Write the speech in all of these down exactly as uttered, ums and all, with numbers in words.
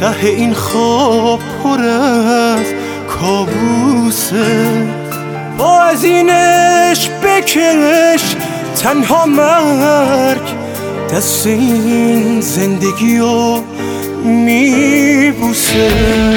ته این خواب پر از کابوسه. با از اینش بکش تنها مرگ، دست این زندگیو میبوسه.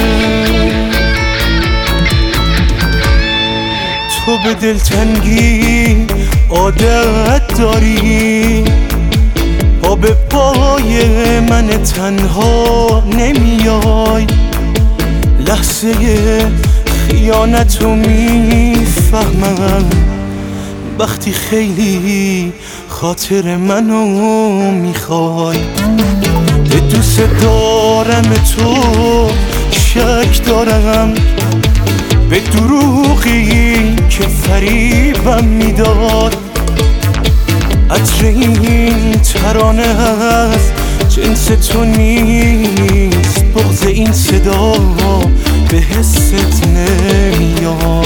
تو به دلتنگی عادت داری، پا به پای من تنها نمیای. لحظه خیانتو میفهمم وقتی خیلی خاطر منو میخوای. به دوست دارم تو شک دارم، به دروغی که فریبم میداد. عطر این ترانه از جنس تو نیست، بغض این صدا به حست نمیاد.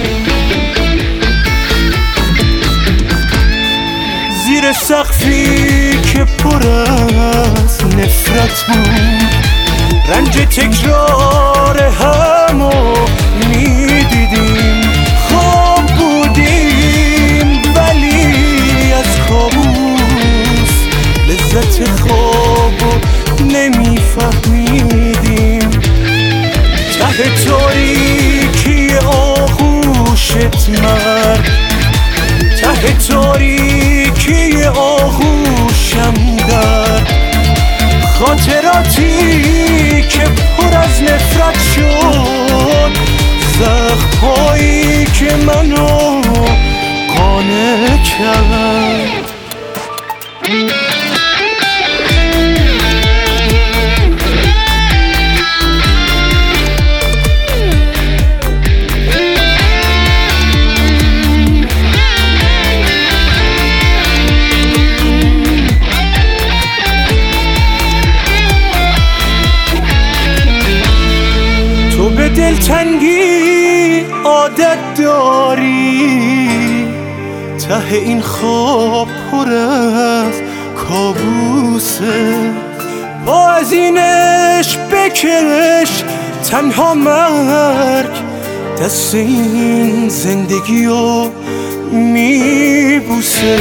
زیر سقفی که پر از نفرت بود، رنج تکرار همو میدیدیم. خواب بودیم ولی از کابوس لذت خوابو نمیفهمیدیم. ته تاریکی آغوشت مرد، ته تاریکی آغوشم درد. خاطراتی که پر از نفرت شد، زخم‌هایی که منو قانع کرد. به دلتنگی عادت داری، ته این خواب پر از کابوسه. با از اینش بکش تنها مرگ، دست این زندگیو میبوسه.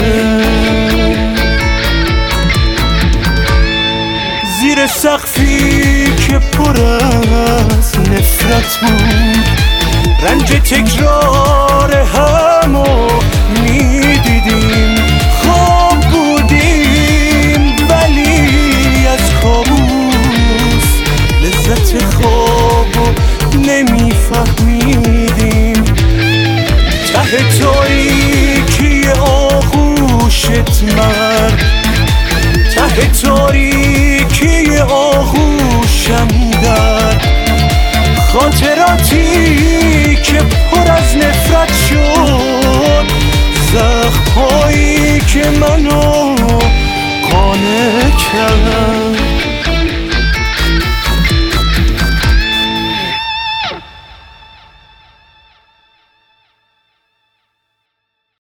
زیر سقفی که پر از نفرت بود، رنج تکرار همو میدیدیم. خواب بودیم ولی از کابوس لذت خوابو نمیفهمیدیم. ته تاریکی آغوشت مرد، ته تاریکی آغوشم درد. خاطراتی که پر از نفرت شد، زخم‌هایی که منو قانع کرد.